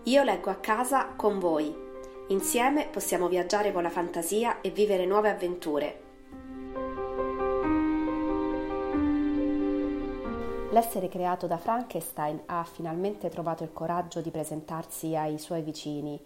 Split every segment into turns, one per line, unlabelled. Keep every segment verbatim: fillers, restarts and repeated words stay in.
Io leggo a casa con voi. Insieme possiamo viaggiare con la fantasia e vivere nuove avventure. L'essere creato da Frankenstein ha finalmente trovato il coraggio di presentarsi ai suoi vicini,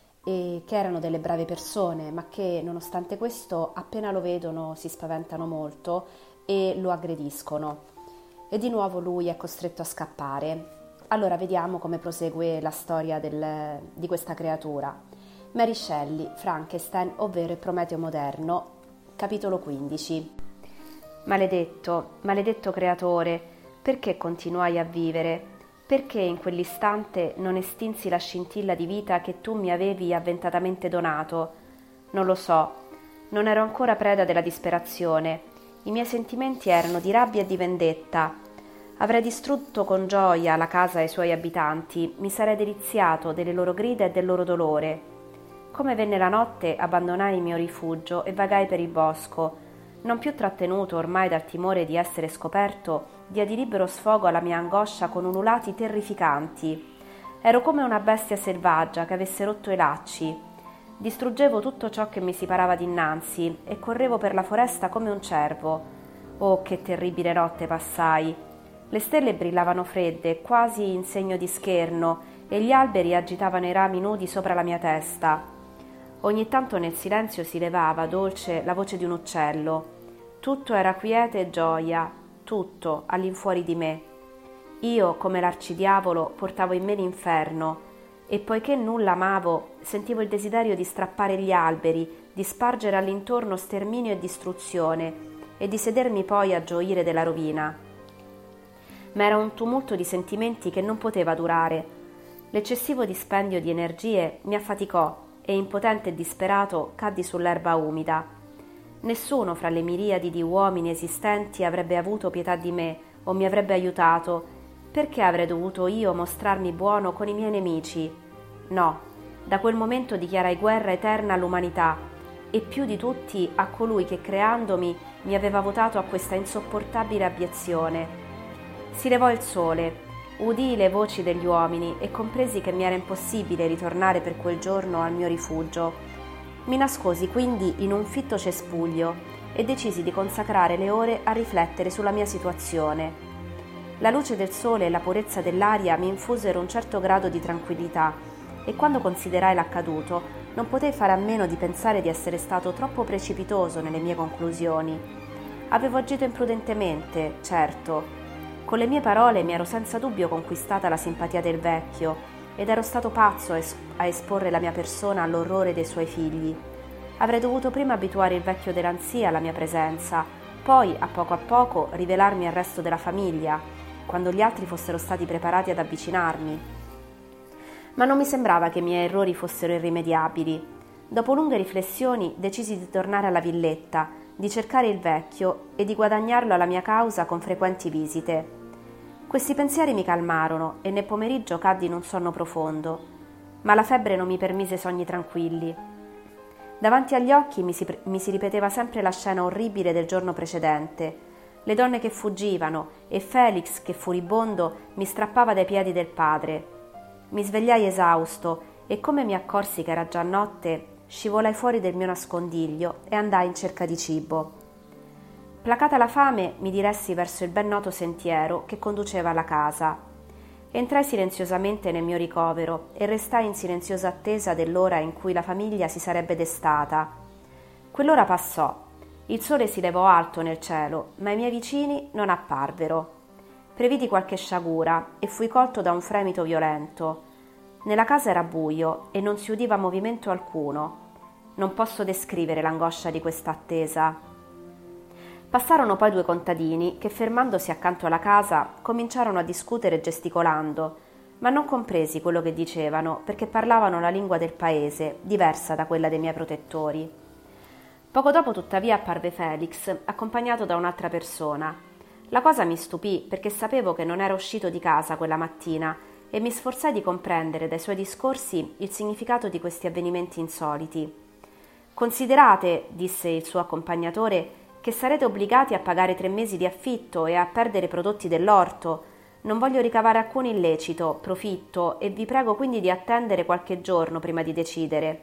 e che erano delle brave persone, ma che nonostante questo appena lo vedono si spaventano molto e lo aggrediscono. E di nuovo lui è costretto a scappare. Allora vediamo come prosegue la storia del, di questa creatura. Mary Shelley, Frankenstein, ovvero il Prometeo moderno, capitolo quindici. Maledetto, maledetto creatore, perché continuai a vivere? Perché in quell'istante non estinsi la scintilla di vita che tu mi avevi avventatamente donato? Non lo so, non ero ancora preda della disperazione. I miei sentimenti erano di rabbia e di vendetta. Avrei distrutto con gioia la casa e i suoi abitanti, mi sarei deliziato delle loro grida e del loro dolore. Come venne la notte, abbandonai il mio rifugio e vagai per il bosco, non più trattenuto ormai dal timore di essere scoperto, diedi libero sfogo alla mia angoscia con ululati terrificanti. Ero come una bestia selvaggia che avesse rotto i lacci. Distruggevo tutto ciò che mi si parava dinanzi e correvo per la foresta come un cervo. Oh, che terribile notte passai! Le stelle brillavano fredde, quasi in segno di scherno, e gli alberi agitavano i rami nudi sopra la mia testa. Ogni tanto nel silenzio si levava, dolce, la voce di un uccello. Tutto era quiete e gioia, tutto all'infuori di me. Io, come l'arcidiavolo, portavo in me l'inferno, e poiché nulla amavo, sentivo il desiderio di strappare gli alberi, di spargere all'intorno sterminio e distruzione, e di sedermi poi a gioire della rovina. Ma era un tumulto di sentimenti che non poteva durare. L'eccessivo dispendio di energie mi affaticò e impotente e disperato caddi sull'erba umida. Nessuno fra le miriadi di uomini esistenti avrebbe avuto pietà di me o mi avrebbe aiutato. Perché avrei dovuto io mostrarmi buono con i miei nemici? No, da quel momento dichiarai guerra eterna all'umanità e più di tutti a colui che creandomi mi aveva votato a questa insopportabile abiezione. Si levò il sole, udii le voci degli uomini e compresi che mi era impossibile ritornare per quel giorno al mio rifugio. Mi nascosi quindi in un fitto cespuglio e decisi di consacrare le ore a riflettere sulla mia situazione. La luce del sole e la purezza dell'aria mi infusero un certo grado di tranquillità e quando considerai l'accaduto non potei fare a meno di pensare di essere stato troppo precipitoso nelle mie conclusioni. Avevo agito imprudentemente, certo. Con le mie parole mi ero senza dubbio conquistata la simpatia del vecchio ed ero stato pazzo a, es- a esporre la mia persona all'orrore dei suoi figli. Avrei dovuto prima abituare il vecchio dell'ansia alla mia presenza, poi a poco a poco rivelarmi al resto della famiglia, quando gli altri fossero stati preparati ad avvicinarmi. Ma non mi sembrava che i miei errori fossero irrimediabili. Dopo lunghe riflessioni decisi di tornare alla villetta, di cercare il vecchio e di guadagnarlo alla mia causa con frequenti visite. Questi pensieri mi calmarono e nel pomeriggio caddi in un sonno profondo, ma la febbre non mi permise sogni tranquilli. Davanti agli occhi mi si, mi si ripeteva sempre la scena orribile del giorno precedente, le donne che fuggivano e Felix che furibondo mi strappava dai piedi del padre. Mi svegliai esausto e come mi accorsi che era già notte, scivolai fuori del mio nascondiglio e andai in cerca di cibo. Placata la fame, mi diressi verso il ben noto sentiero che conduceva alla casa. Entrai silenziosamente nel mio ricovero e restai in silenziosa attesa dell'ora in cui la famiglia si sarebbe destata. Quell'ora passò. Il sole si levò alto nel cielo, ma i miei vicini non apparvero. Previdi qualche sciagura e fui colto da un fremito violento. Nella casa era buio e non si udiva movimento alcuno. Non posso descrivere l'angoscia di questa attesa. Passarono poi due contadini che, fermandosi accanto alla casa, cominciarono a discutere gesticolando, ma non compresi quello che dicevano perché parlavano la lingua del paese, diversa da quella dei miei protettori. Poco dopo, tuttavia, apparve Felix, accompagnato da un'altra persona. La cosa mi stupì perché sapevo che non era uscito di casa quella mattina e mi sforzai di comprendere dai suoi discorsi il significato di questi avvenimenti insoliti. «Considerate», disse il suo accompagnatore, «che sarete obbligati a pagare tre mesi di affitto e a perdere i prodotti dell'orto. Non voglio ricavare alcun illecito, profitto, e vi prego quindi di attendere qualche giorno prima di decidere.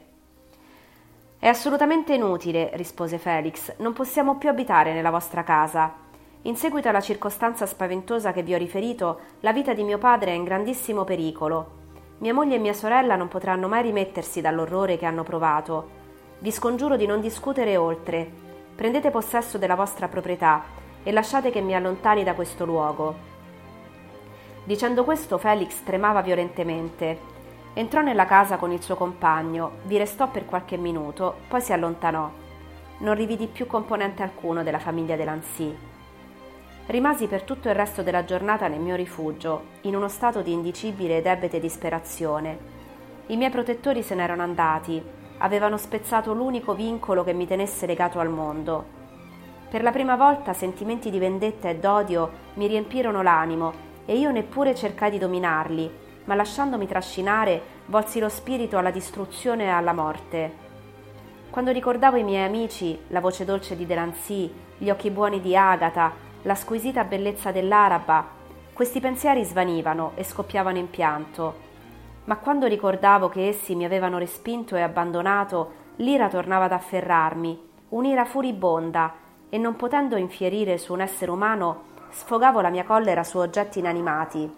È assolutamente inutile, rispose Felix, non possiamo più abitare nella vostra casa. In seguito alla circostanza spaventosa che vi ho riferito, la vita di mio padre è in grandissimo pericolo. Mia moglie e mia sorella non potranno mai rimettersi dall'orrore che hanno provato. Vi scongiuro di non discutere oltre. Prendete possesso della vostra proprietà e lasciate che mi allontani da questo luogo. Dicendo questo, Felix tremava violentemente. Entrò nella casa con il suo compagno, vi restò per qualche minuto, poi si allontanò. Non rividi più componente alcuno della famiglia Delancey. Rimasi per tutto il resto della giornata nel mio rifugio, in uno stato di indicibile ed ebete disperazione. I miei protettori se n'erano andati, avevano spezzato l'unico vincolo che mi tenesse legato al mondo. Per la prima volta sentimenti di vendetta e d'odio mi riempirono l'animo e io neppure cercai di dominarli, ma lasciandomi trascinare volsi lo spirito alla distruzione e alla morte. Quando ricordavo i miei amici, la voce dolce di Delancey, gli occhi buoni di Agatha, la squisita bellezza dell'araba, questi pensieri svanivano e scoppiavano in pianto. Ma quando ricordavo che essi mi avevano respinto e abbandonato, l'ira tornava ad afferrarmi, un'ira furibonda, e non potendo infierire su un essere umano, sfogavo la mia collera su oggetti inanimati.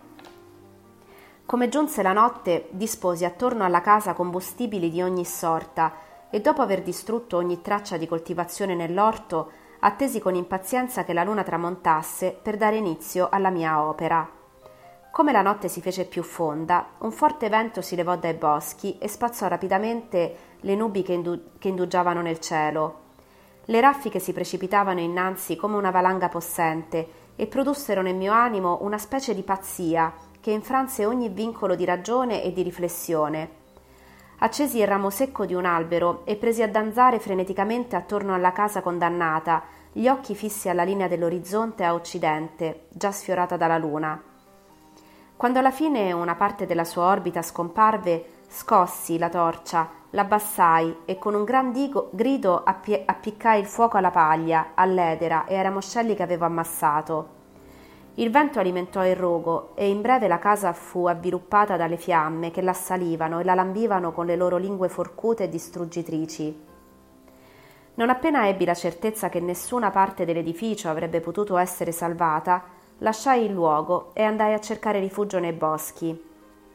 Come giunse la notte, disposi attorno alla casa combustibili di ogni sorta e dopo aver distrutto ogni traccia di coltivazione nell'orto, attesi con impazienza che la luna tramontasse per dare inizio alla mia opera. Come la notte si fece più fonda, un forte vento si levò dai boschi e spazzò rapidamente le nubi che, indu- che indugiavano nel cielo. Le raffiche si precipitavano innanzi come una valanga possente e produssero nel mio animo una specie di pazzia che infranse ogni vincolo di ragione e di riflessione. Accesi il ramo secco di un albero e presi a danzare freneticamente attorno alla casa condannata, gli occhi fissi alla linea dell'orizzonte a occidente, già sfiorata dalla luna. Quando alla fine una parte della sua orbita scomparve, scossi la torcia, l'abbassai e con un gran digo, grido appie, appiccai il fuoco alla paglia, all'edera e ai ramoscelli che avevo ammassato. Il vento alimentò il rogo e in breve la casa fu avviluppata dalle fiamme che l'assalivano e la lambivano con le loro lingue forcute e distruggitrici. Non appena ebbi la certezza che nessuna parte dell'edificio avrebbe potuto essere salvata, lasciai il luogo e andai a cercare rifugio nei boschi.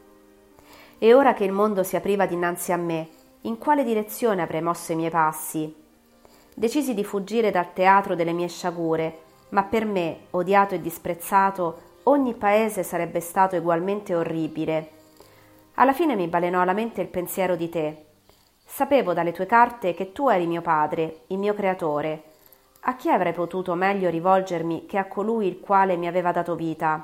E ora che il mondo si apriva dinanzi a me, in quale direzione avrei mosso i miei passi? Decisi di fuggire dal teatro delle mie sciagure, ma per me, odiato e disprezzato, ogni paese sarebbe stato ugualmente orribile. Alla fine mi balenò alla mente il pensiero di te. Sapevo dalle tue carte che tu eri mio padre, il mio creatore. A chi avrei potuto meglio rivolgermi che a colui il quale mi aveva dato vita?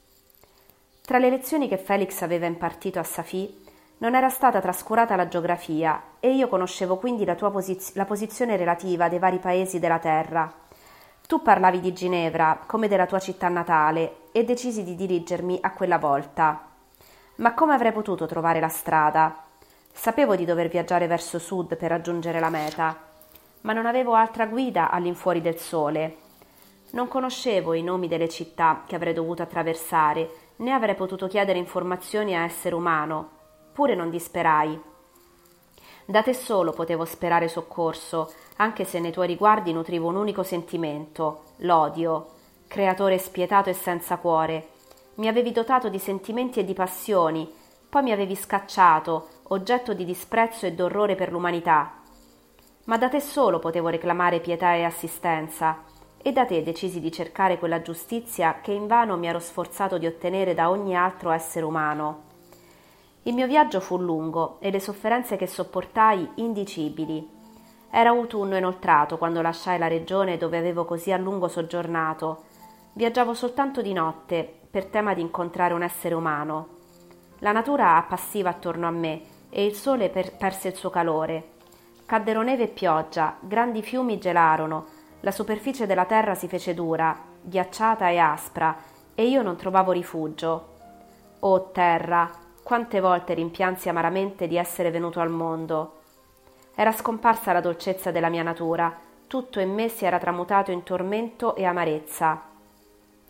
Tra le lezioni che Felix aveva impartito a Safì, non era stata trascurata la geografia e io conoscevo quindi la tua posiz- la posizione relativa dei vari paesi della terra. Tu parlavi di Ginevra come della tua città natale e decisi di dirigermi a quella volta. Ma come avrei potuto trovare la strada? Sapevo di dover viaggiare verso sud per raggiungere la meta, ma non avevo altra guida all'infuori del sole. Non conoscevo i nomi delle città che avrei dovuto attraversare, né avrei potuto chiedere informazioni a essere umano. Pure non disperai. Da te solo potevo sperare soccorso, anche se nei tuoi riguardi nutrivo un unico sentimento, l'odio. Creatore spietato e senza cuore. Mi avevi dotato di sentimenti e di passioni, poi mi avevi scacciato, oggetto di disprezzo e d'orrore per l'umanità. Ma da te solo potevo reclamare pietà e assistenza, e da te decisi di cercare quella giustizia che invano mi ero sforzato di ottenere da ogni altro essere umano. Il mio viaggio fu lungo e le sofferenze che sopportai indicibili. Era autunno inoltrato quando lasciai la regione dove avevo così a lungo soggiornato. Viaggiavo soltanto di notte, per tema di incontrare un essere umano. La natura appassiva attorno a me e il sole per- perse il suo calore. Caddero neve e pioggia, grandi fiumi gelarono, la superficie della terra si fece dura, ghiacciata e aspra, e io non trovavo rifugio. O terra, quante volte rimpiansi amaramente di essere venuto al mondo. Era scomparsa la dolcezza della mia natura, tutto in me si era tramutato in tormento e amarezza.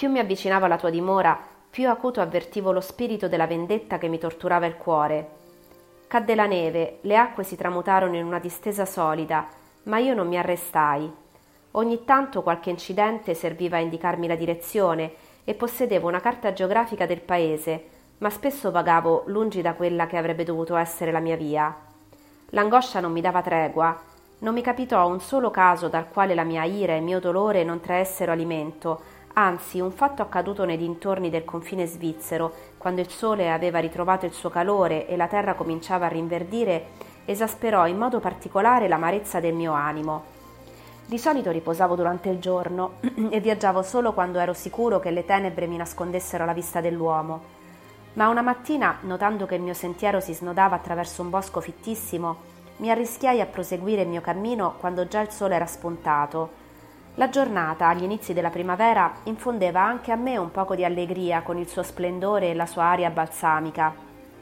Più mi avvicinavo alla tua dimora, più acuto avvertivo lo spirito della vendetta che mi torturava il cuore. Cadde la neve, le acque si tramutarono in una distesa solida, ma io non mi arrestai. Ogni tanto qualche incidente serviva a indicarmi la direzione e possedevo una carta geografica del paese, ma spesso vagavo lungi da quella che avrebbe dovuto essere la mia via. L'angoscia non mi dava tregua. Non mi capitò un solo caso dal quale la mia ira e il mio dolore non traessero alimento, anzi un fatto accaduto nei dintorni del confine svizzero, quando il sole aveva ritrovato il suo calore e la terra cominciava a rinverdire, esasperò in modo particolare l'amarezza del mio animo. Di solito riposavo durante il giorno e viaggiavo solo quando ero sicuro che le tenebre mi nascondessero la vista dell'uomo. Ma una mattina, notando che il mio sentiero si snodava attraverso un bosco fittissimo, mi arrischiai a proseguire il mio cammino quando già il sole era spuntato. La giornata, agli inizi della primavera, infondeva anche a me un poco di allegria con il suo splendore e la sua aria balsamica.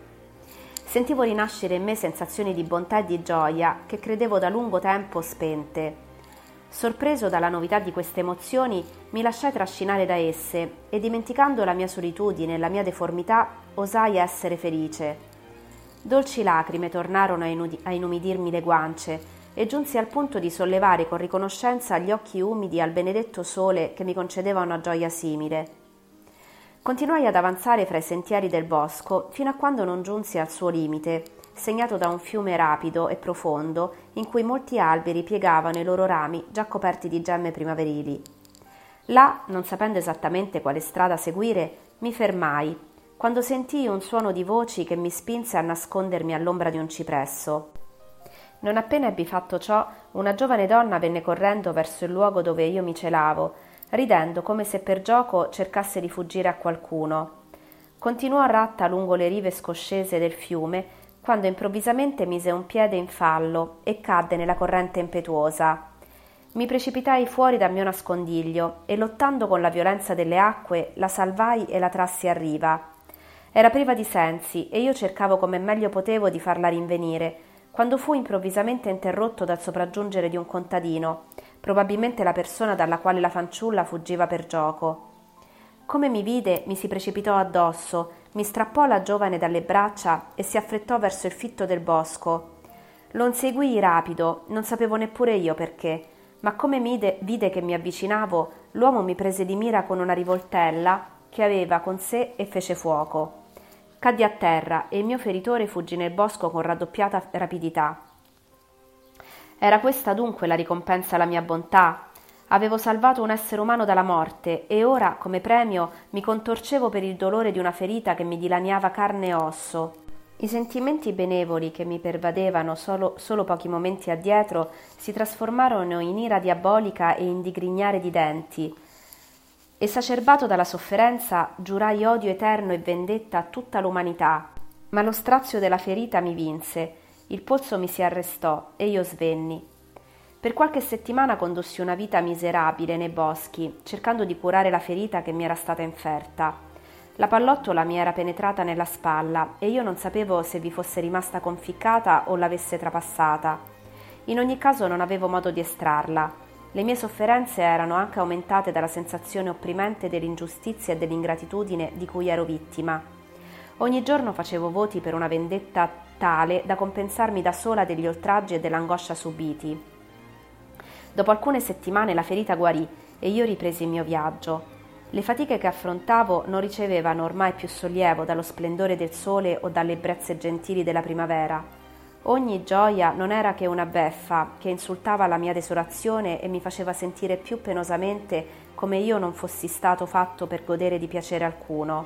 Sentivo rinascere in me sensazioni di bontà e di gioia che credevo da lungo tempo spente. Sorpreso dalla novità di queste emozioni, mi lasciai trascinare da esse e, dimenticando la mia solitudine e la mia deformità, osai essere felice. Dolci lacrime tornarono a, inudi- a inumidirmi le guance e giunsi al punto di sollevare con riconoscenza gli occhi umidi al benedetto sole che mi concedeva una gioia simile. Continuai ad avanzare fra i sentieri del bosco fino a quando non giunsi al suo limite, segnato da un fiume rapido e profondo in cui molti alberi piegavano i loro rami già coperti di gemme primaverili. Là, non sapendo esattamente quale strada seguire, mi fermai, quando sentii un suono di voci che mi spinse a nascondermi all'ombra di un cipresso. Non appena ebbi fatto ciò, una giovane donna venne correndo verso il luogo dove io mi celavo, ridendo come se per gioco cercasse di fuggire a qualcuno. Continuò ratta lungo le rive scoscese del fiume, quando improvvisamente mise un piede in fallo e cadde nella corrente impetuosa. Mi precipitai fuori dal mio nascondiglio e, lottando con la violenza delle acque, la salvai e la trassi a riva. Era priva di sensi e io cercavo come meglio potevo di farla rinvenire, quando fu improvvisamente interrotto dal sopraggiungere di un contadino, probabilmente la persona dalla quale la fanciulla fuggiva per gioco. Come mi vide, mi si precipitò addosso, mi strappò la giovane dalle braccia e si affrettò verso il fitto del bosco. Lo inseguii rapido, non sapevo neppure io perché, ma come mide, vide che mi avvicinavo, l'uomo mi prese di mira con una rivoltella che aveva con sé e fece fuoco. Caddi a terra e il mio feritore fuggì nel bosco con raddoppiata rapidità. Era questa dunque la ricompensa alla mia bontà? Avevo salvato un essere umano dalla morte e ora, come premio, mi contorcevo per il dolore di una ferita che mi dilaniava carne e osso. I sentimenti benevoli che mi pervadevano solo, solo pochi momenti addietro si trasformarono in ira diabolica e in digrignare di denti. Esacerbato dalla sofferenza, giurai odio eterno e vendetta a tutta l'umanità, ma lo strazio della ferita mi vinse, il polso mi si arrestò e io svenni. Per qualche settimana condussi una vita miserabile nei boschi, cercando di curare la ferita che mi era stata inferta. La pallottola mi era penetrata nella spalla e io non sapevo se vi fosse rimasta conficcata o l'avesse trapassata. In ogni caso non avevo modo di estrarla. Le mie sofferenze erano anche aumentate dalla sensazione opprimente dell'ingiustizia e dell'ingratitudine di cui ero vittima. Ogni giorno facevo voti per una vendetta tale da compensarmi da sola degli oltraggi e dell'angoscia subiti. Dopo alcune settimane la ferita guarì e io ripresi il mio viaggio. Le fatiche che affrontavo non ricevevano ormai più sollievo dallo splendore del sole o dalle ebbrezze gentili della primavera. Ogni gioia non era che una beffa che insultava la mia desolazione e mi faceva sentire più penosamente come io non fossi stato fatto per godere di piacere alcuno.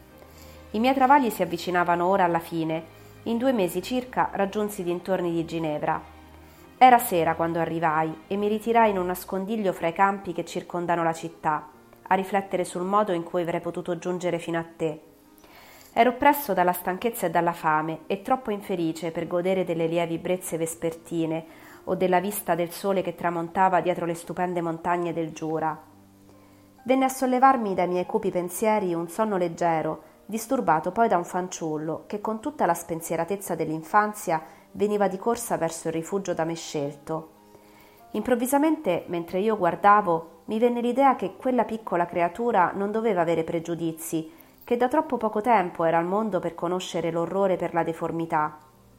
I miei travagli si avvicinavano ora alla fine. In due mesi circa raggiunsi i dintorni di Ginevra. Era sera quando arrivai e mi ritirai in un nascondiglio fra i campi che circondano la città, a riflettere sul modo in cui avrei potuto giungere fino a te. Ero oppresso dalla stanchezza e dalla fame e troppo infelice per godere delle lievi brezze vespertine o della vista del sole che tramontava dietro le stupende montagne del Giura. Venne a sollevarmi dai miei cupi pensieri un sonno leggero, disturbato poi da un fanciullo che con tutta la spensieratezza dell'infanzia veniva di corsa verso il rifugio da me scelto. Improvvisamente, mentre io guardavo, mi venne l'idea che quella piccola creatura non doveva avere pregiudizi, che da troppo poco tempo era al mondo per conoscere l'orrore per la deformità.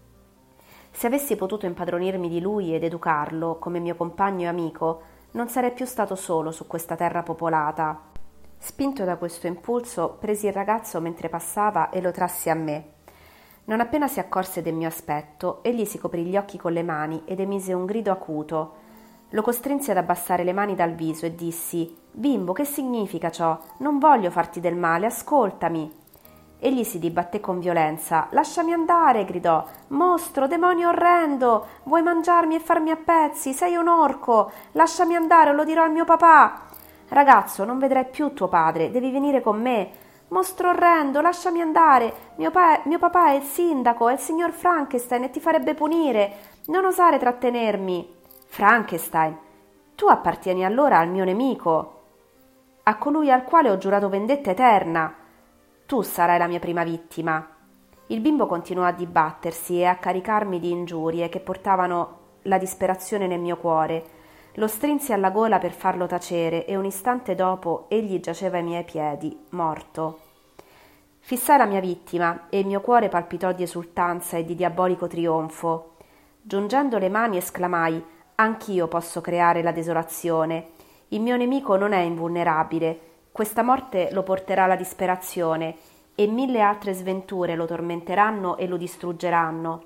Se avessi potuto impadronirmi di lui ed educarlo come mio compagno e amico, non sarei più stato solo su questa terra popolata. Spinto da questo impulso, presi il ragazzo mentre passava e lo trassi a me. Non appena si accorse del mio aspetto, egli si coprì gli occhi con le mani ed emise un grido acuto. Lo costrinsi ad abbassare le mani dal viso e dissi: «Bimbo, che significa ciò? Non voglio farti del male, ascoltami!» Egli si dibatté con violenza. «Lasciami andare!» gridò. «Mostro, demonio orrendo! Vuoi mangiarmi e farmi a pezzi? Sei un orco! Lasciami andare o lo dirò al mio papà!» «Ragazzo, non vedrai più tuo padre, devi venire con me!» «Mostro orrendo, lasciami andare! Mio, pa- mio papà è il sindaco, è il signor Frankenstein e ti farebbe punire! Non osare trattenermi!» «Frankenstein, tu appartieni allora al mio nemico, a colui al quale ho giurato vendetta eterna. Tu sarai la mia prima vittima». Il bimbo continuò a dibattersi e a caricarmi di ingiurie che portavano la disperazione nel mio cuore. Lo strinsi alla gola per farlo tacere e un istante dopo egli giaceva ai miei piedi, morto. Fissai la mia vittima e il mio cuore palpitò di esultanza e di diabolico trionfo. Giungendo le mani esclamai: «Anch'io posso creare la desolazione. Il mio nemico non è invulnerabile. Questa morte lo porterà alla disperazione e mille altre sventure lo tormenteranno e lo distruggeranno».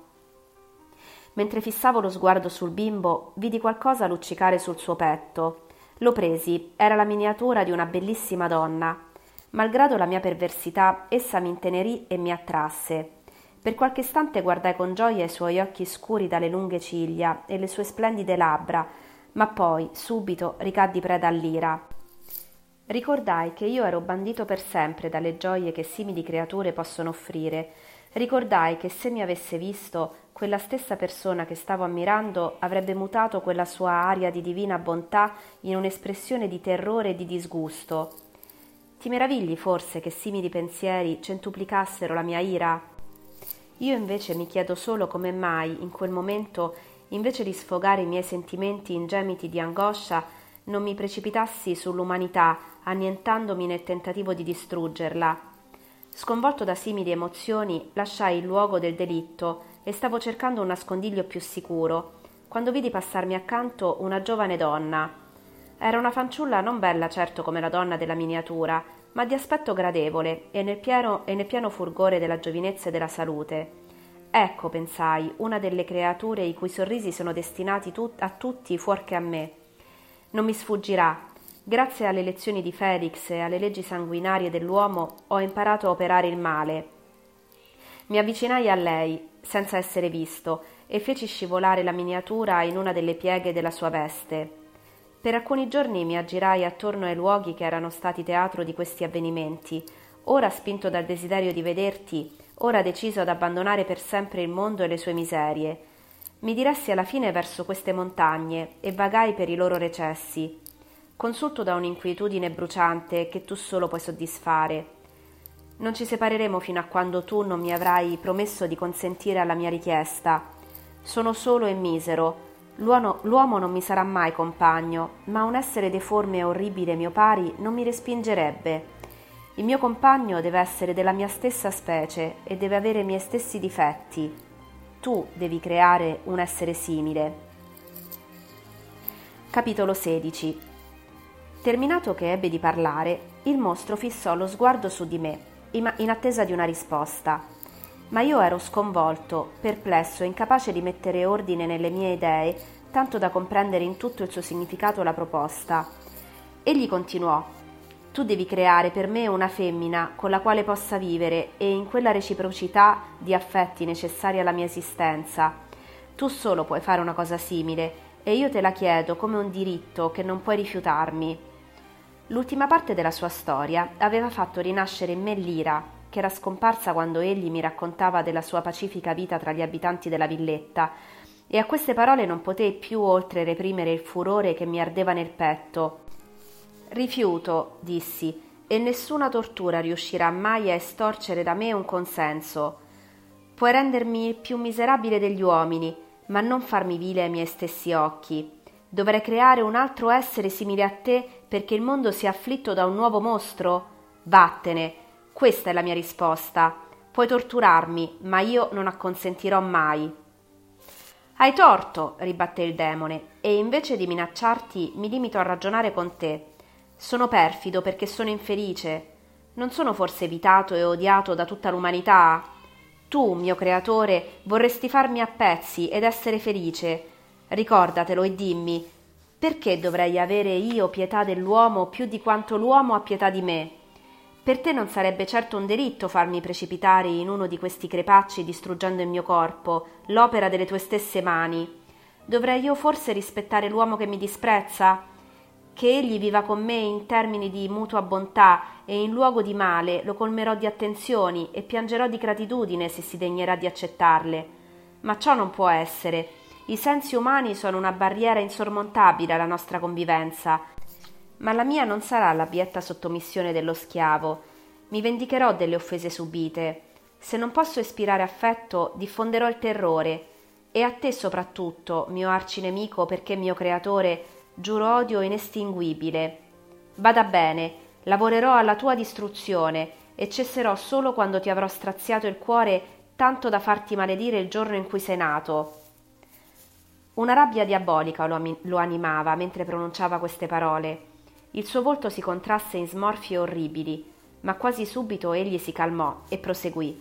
Mentre fissavo lo sguardo sul bimbo, vidi qualcosa luccicare sul suo petto. Lo presi, era la miniatura di una bellissima donna. Malgrado la mia perversità, essa mi intenerì e mi attrasse. Per qualche istante guardai con gioia i suoi occhi scuri dalle lunghe ciglia e le sue splendide labbra, ma poi, subito, ricaddi preda all'ira. Ricordai che io ero bandito per sempre dalle gioie che simili creature possono offrire. Ricordai che se mi avesse visto, quella stessa persona che stavo ammirando avrebbe mutato quella sua aria di divina bontà in un'espressione di terrore e di disgusto. Ti meravigli forse che simili pensieri centuplicassero la mia ira? Io invece mi chiedo solo come mai, in quel momento, invece di sfogare i miei sentimenti in gemiti di angoscia, non mi precipitassi sull'umanità, annientandomi nel tentativo di distruggerla. Sconvolto da simili emozioni, lasciai il luogo del delitto e stavo cercando un nascondiglio più sicuro, quando vidi passarmi accanto una giovane donna. Era una fanciulla non bella certo come la donna della miniatura, ma di aspetto gradevole e nel pieno, e nel pieno fulgore della giovinezza e della salute. Ecco, pensai, una delle creature i cui sorrisi sono destinati tut- a tutti fuor che a me. Non mi sfuggirà. Grazie alle lezioni di Felix e alle leggi sanguinarie dell'uomo ho imparato a operare il male. Mi avvicinai a lei, senza essere visto, e feci scivolare la miniatura in una delle pieghe della sua veste. Per alcuni giorni mi aggirai attorno ai luoghi che erano stati teatro di questi avvenimenti, ora spinto dal desiderio di vederti, ora deciso ad abbandonare per sempre il mondo e le sue miserie. Mi diressi alla fine verso queste montagne e vagai per i loro recessi, consulto da un'inquietudine bruciante che tu solo puoi soddisfare. Non ci separeremo fino a quando tu non mi avrai promesso di consentire alla mia richiesta. Sono solo e misero. L'uomo, l'uomo non mi sarà mai compagno, ma un essere deforme e orribile mio pari non mi respingerebbe. Il mio compagno deve essere della mia stessa specie e deve avere i miei stessi difetti. Tu devi creare un essere simile. Capitolo sedici. Terminato che ebbe di parlare, il mostro fissò lo sguardo su di me, in attesa di una risposta. Ma io ero sconvolto, perplesso e incapace di mettere ordine nelle mie idee, tanto da comprendere in tutto il suo significato la proposta. Egli continuò: «Tu devi creare per me una femmina con la quale possa vivere e in quella reciprocità di affetti necessari alla mia esistenza. Tu solo puoi fare una cosa simile e io te la chiedo come un diritto che non puoi rifiutarmi». L'ultima parte della sua storia aveva fatto rinascere in me l'ira, che era scomparsa quando egli mi raccontava della sua pacifica vita tra gli abitanti della villetta, e a queste parole non potei più oltre reprimere il furore che mi ardeva nel petto. «Rifiuto», dissi, «e nessuna tortura riuscirà mai a estorcere da me un consenso. Puoi rendermi il più miserabile degli uomini, ma non farmi vile ai miei stessi occhi. Dovrei creare un altro essere simile a te perché il mondo sia afflitto da un nuovo mostro? Vattene, questa è la mia risposta. Puoi torturarmi, ma io non acconsentirò mai. Hai torto, ribatté il demone, e invece di minacciarti mi limito a ragionare con te. Sono perfido perché sono infelice. Non sono forse evitato e odiato da tutta l'umanità? Tu, mio creatore, vorresti farmi a pezzi ed essere felice. Ricordatelo e dimmi, perché dovrei avere io pietà dell'uomo più di quanto l'uomo ha pietà di me? Per te non sarebbe certo un delitto farmi precipitare in uno di questi crepacci distruggendo il mio corpo, l'opera delle tue stesse mani. Dovrei io forse rispettare l'uomo che mi disprezza? Che egli viva con me in termini di mutua bontà e in luogo di male lo colmerò di attenzioni e piangerò di gratitudine se si degnerà di accettarle. Ma ciò non può essere. I sensi umani sono una barriera insormontabile alla nostra convivenza. Ma la mia non sarà l'abbietta sottomissione dello schiavo. Mi vendicherò delle offese subite. Se non posso ispirare affetto, diffonderò il terrore. E a te soprattutto, mio arcinemico perché mio creatore, giuro odio inestinguibile. Bada bene, lavorerò alla tua distruzione e cesserò solo quando ti avrò straziato il cuore tanto da farti maledire il giorno in cui sei nato. Una rabbia diabolica lo, ami- lo animava mentre pronunciava queste parole. Il suo volto si contrasse in smorfie orribili, ma quasi subito egli si calmò e proseguì.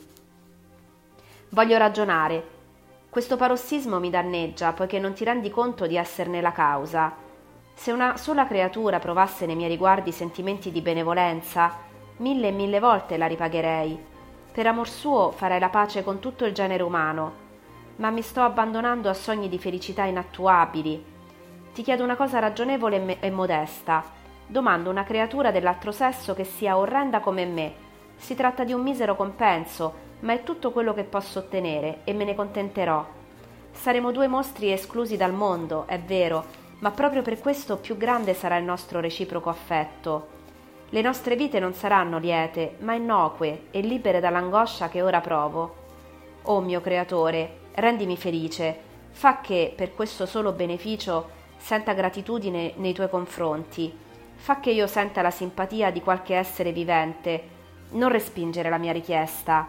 Voglio ragionare. Questo parossismo mi danneggia, poiché non ti rendi conto di esserne la causa. Se una sola creatura provasse nei miei riguardi sentimenti di benevolenza, mille e mille volte la ripagherei. Per amor suo farei la pace con tutto il genere umano, ma mi sto abbandonando a sogni di felicità inattuabili. Ti chiedo una cosa ragionevole e, me- e modesta. Domando una creatura dell'altro sesso che sia orrenda come me. Si tratta di un misero compenso, ma è tutto quello che posso ottenere e me ne contenterò. Saremo due mostri esclusi dal mondo, è vero, ma proprio per questo più grande sarà il nostro reciproco affetto. Le nostre vite non saranno liete, ma innocue e libere dall'angoscia che ora provo. Oh mio creatore, rendimi felice, fa che, per questo solo beneficio, senta gratitudine nei tuoi confronti. Fa che io senta la simpatia di qualche essere vivente. Non respingere la mia richiesta.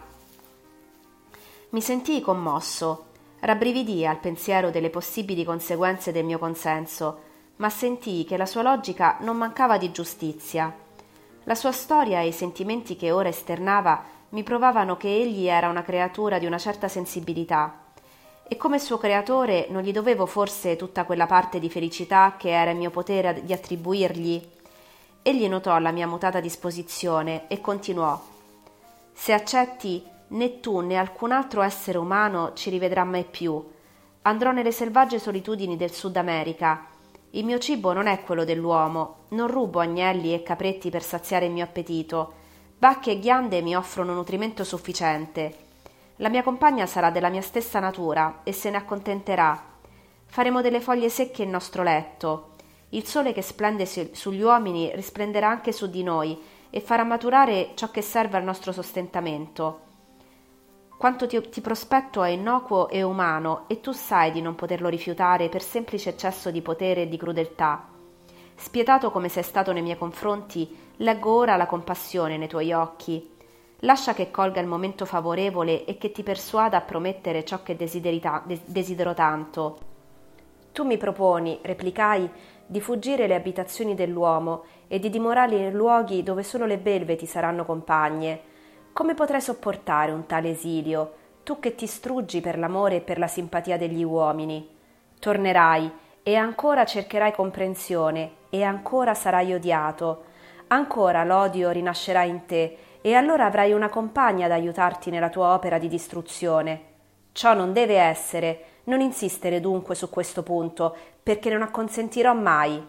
Mi sentii commosso. Rabbrividii al pensiero delle possibili conseguenze del mio consenso, ma sentii che la sua logica non mancava di giustizia. La sua storia e i sentimenti che ora esternava mi provavano che egli era una creatura di una certa sensibilità. E come suo creatore non gli dovevo forse tutta quella parte di felicità che era in mio potere di attribuirgli? Egli notò la mia mutata disposizione e continuò: se accetti, né tu né alcun altro essere umano ci rivedrà mai più. Andrò nelle selvagge solitudini del Sud America. Il mio cibo non è quello dell'uomo, non rubo agnelli e capretti per saziare il mio appetito. Bacche e ghiande mi offrono nutrimento sufficiente. La mia compagna sarà della mia stessa natura e se ne accontenterà. Faremo delle foglie secche il nostro letto. Il sole che splende sugli uomini risplenderà anche su di noi e farà maturare ciò che serve al nostro sostentamento. Quanto ti, ti prospetto è innocuo e umano e tu sai di non poterlo rifiutare per semplice eccesso di potere e di crudeltà. Spietato come sei stato nei miei confronti, leggo ora la compassione nei tuoi occhi. Lascia che colga il momento favorevole e che ti persuada a promettere ciò che desideri ta- desidero tanto. Tu mi proponi, replicai, di fuggire le abitazioni dell'uomo e di dimorare in luoghi dove solo le belve ti saranno compagne. Come potrai sopportare un tale esilio, tu che ti struggi per l'amore e per la simpatia degli uomini? Tornerai e ancora cercherai comprensione e ancora sarai odiato. Ancora l'odio rinascerà in te e allora avrai una compagna ad aiutarti nella tua opera di distruzione. Ciò non deve essere. Non insistere dunque su questo punto, perché non acconsentirò mai.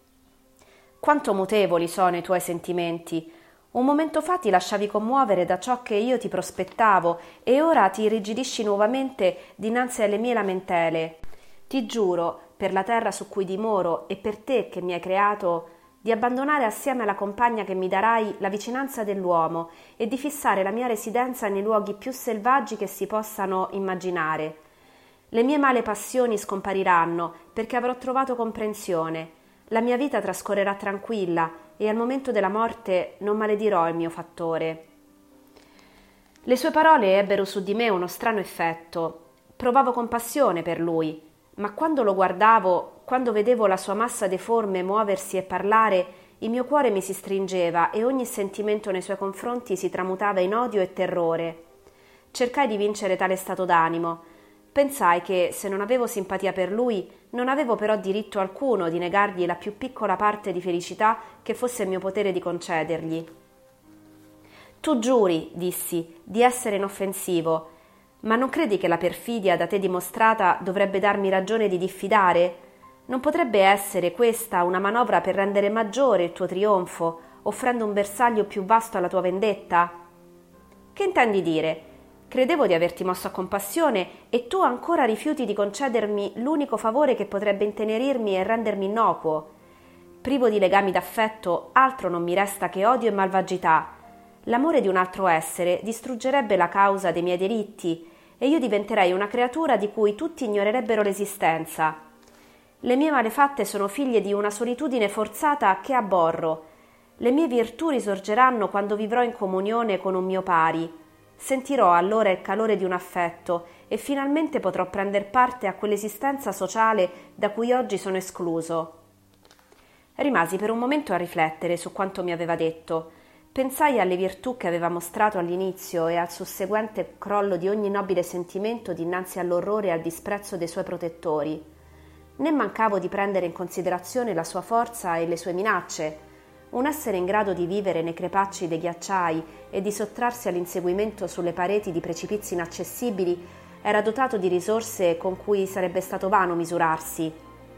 Quanto mutevoli sono i tuoi sentimenti. Un momento fa ti lasciavi commuovere da ciò che io ti prospettavo e ora ti irrigidisci nuovamente dinanzi alle mie lamentele. Ti giuro, per la terra su cui dimoro e per te che mi hai creato, di abbandonare assieme alla compagna che mi darai la vicinanza dell'uomo e di fissare la mia residenza nei luoghi più selvaggi che si possano immaginare. Le mie male passioni scompariranno perché avrò trovato comprensione. La mia vita trascorrerà tranquilla e al momento della morte non maledirò il mio fattore. Le sue parole ebbero su di me uno strano effetto. Provavo compassione per lui, ma quando lo guardavo, quando vedevo la sua massa deforme muoversi e parlare, il mio cuore mi si stringeva e ogni sentimento nei suoi confronti si tramutava in odio e terrore. Cercai di vincere tale stato d'animo. Pensai che, se non avevo simpatia per lui, non avevo però diritto alcuno di negargli la più piccola parte di felicità che fosse il mio potere di concedergli. Tu giuri, dissi, di essere inoffensivo, ma non credi che la perfidia da te dimostrata dovrebbe darmi ragione di diffidare? Non potrebbe essere questa una manovra per rendere maggiore il tuo trionfo, offrendo un bersaglio più vasto alla tua vendetta? Che intendi dire? Credevo di averti mosso a compassione e tu ancora rifiuti di concedermi l'unico favore che potrebbe intenerirmi e rendermi innocuo. Privo di legami d'affetto, altro non mi resta che odio e malvagità. L'amore di un altro essere distruggerebbe la causa dei miei delitti e io diventerei una creatura di cui tutti ignorerebbero l'esistenza. Le mie malefatte sono figlie di una solitudine forzata che abborro. Le mie virtù risorgeranno quando vivrò in comunione con un mio pari. Sentirò allora il calore di un affetto e finalmente potrò prender parte a quell'esistenza sociale da cui oggi sono escluso. Rimasi per un momento a riflettere su quanto mi aveva detto. Pensai alle virtù che aveva mostrato all'inizio e al susseguente crollo di ogni nobile sentimento dinanzi all'orrore e al disprezzo dei suoi protettori. Né mancavo di prendere in considerazione la sua forza e le sue minacce. Un essere in grado di vivere nei crepacci dei ghiacciai e di sottrarsi all'inseguimento sulle pareti di precipizi inaccessibili era dotato di risorse con cui sarebbe stato vano misurarsi.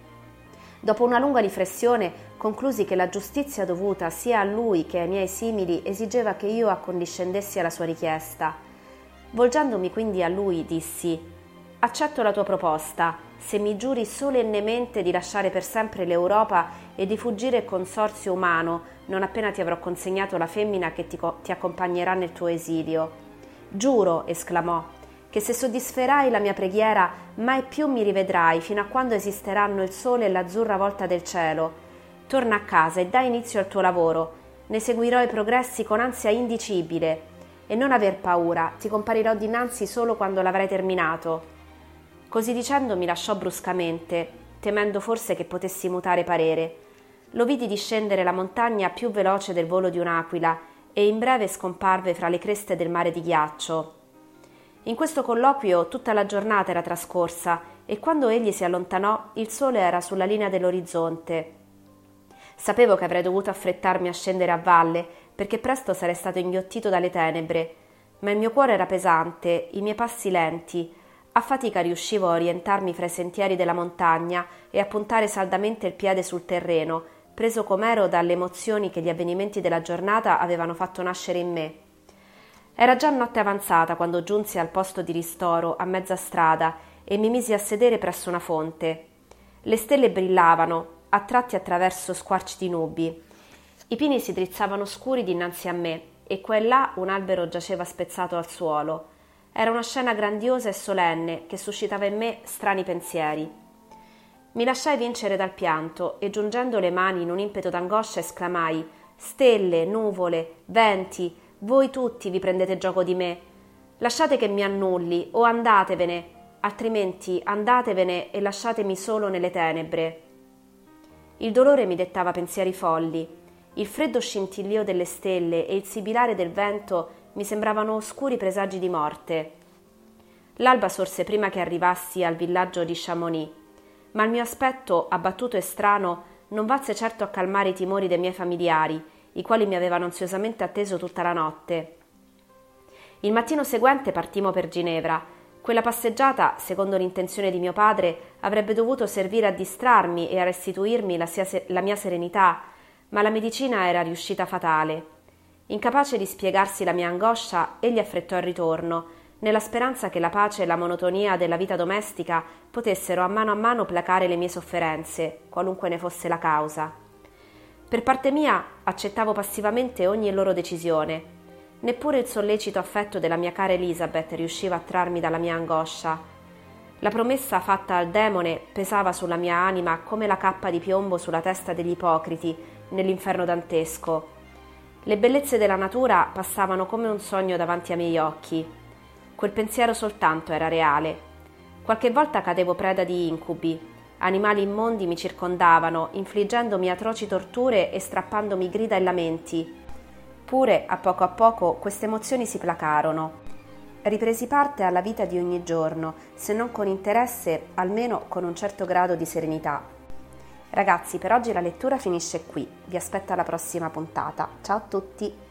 Dopo una lunga riflessione conclusi che la giustizia dovuta sia a lui che ai miei simili esigeva che io accondiscendessi alla sua richiesta. Volgendomi quindi a lui dissi: «Accetto la tua proposta, se mi giuri solennemente di lasciare per sempre l'Europa e di fuggire il consorzio umano, non appena ti avrò consegnato la femmina che ti, co- ti accompagnerà nel tuo esilio». «Giuro», esclamò, «che se soddisferai la mia preghiera mai più mi rivedrai fino a quando esisteranno il sole e l'azzurra volta del cielo. Torna a casa e dai inizio al tuo lavoro. Ne seguirò i progressi con ansia indicibile. E non aver paura, ti comparirò dinanzi solo quando l'avrai terminato». Così dicendo mi lasciò bruscamente, temendo forse che potessi mutare parere. Lo vidi discendere la montagna più veloce del volo di un'aquila e in breve scomparve fra le creste del mare di ghiaccio. In questo colloquio tutta la giornata era trascorsa e quando egli si allontanò il sole era sulla linea dell'orizzonte. Sapevo che avrei dovuto affrettarmi a scendere a valle perché presto sarei stato inghiottito dalle tenebre, ma il mio cuore era pesante, i miei passi lenti. A fatica riuscivo a orientarmi fra i sentieri della montagna e a puntare saldamente il piede sul terreno, preso com'ero dalle emozioni che gli avvenimenti della giornata avevano fatto nascere in me. Era già notte avanzata quando giunsi al posto di ristoro a mezza strada e mi misi a sedere presso una fonte. Le stelle brillavano, a tratti attraverso squarci di nubi. I pini si drizzavano scuri dinanzi a me e qua e là un albero giaceva spezzato al suolo. Era una scena grandiosa e solenne che suscitava in me strani pensieri. Mi lasciai vincere dal pianto e giungendo le mani in un impeto d'angoscia esclamai: «Stelle, nuvole, venti, voi tutti vi prendete gioco di me. Lasciate che mi annulli o andatevene, altrimenti andatevene e lasciatemi solo nelle tenebre». Il dolore mi dettava pensieri folli. Il freddo scintillio delle stelle e il sibilare del vento mi sembravano oscuri presagi di morte. L'alba sorse prima che arrivassi al villaggio di Chamonix, ma il mio aspetto, abbattuto e strano, non valse certo a calmare i timori dei miei familiari, i quali mi avevano ansiosamente atteso tutta la notte. Il mattino seguente partimmo per Ginevra. Quella passeggiata, secondo l'intenzione di mio padre, avrebbe dovuto servire a distrarmi e a restituirmi la, sia se- la mia serenità, ma la medicina era riuscita fatale. Incapace di spiegarsi la mia angoscia, egli affrettò il ritorno, nella speranza che la pace e la monotonia della vita domestica potessero a mano a mano placare le mie sofferenze, qualunque ne fosse la causa. Per parte mia accettavo passivamente ogni loro decisione. Neppure il sollecito affetto della mia cara Elisabeth riusciva a trarmi dalla mia angoscia. La promessa fatta al demone pesava sulla mia anima come la cappa di piombo sulla testa degli ipocriti nell'inferno dantesco. Le bellezze della natura passavano come un sogno davanti ai miei occhi. Quel pensiero soltanto era reale. Qualche volta cadevo preda di incubi. Animali immondi mi circondavano, infliggendomi atroci torture e strappandomi grida e lamenti. Pure, a poco a poco, queste emozioni si placarono. Ripresi parte alla vita di ogni giorno, se non con interesse, almeno con un certo grado di serenità. Ragazzi, per oggi la lettura finisce qui. Vi aspetto alla prossima puntata. Ciao a tutti!